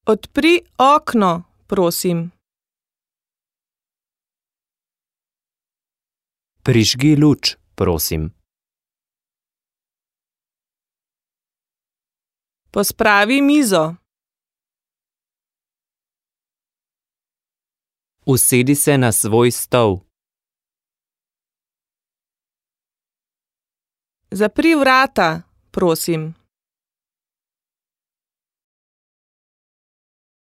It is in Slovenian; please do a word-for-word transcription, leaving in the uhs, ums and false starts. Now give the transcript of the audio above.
Odpri okno, prosim. Prižgi luč, prosim. Pospravi mizo. Usedi se na svoj stol. Zapri vrata, prosim.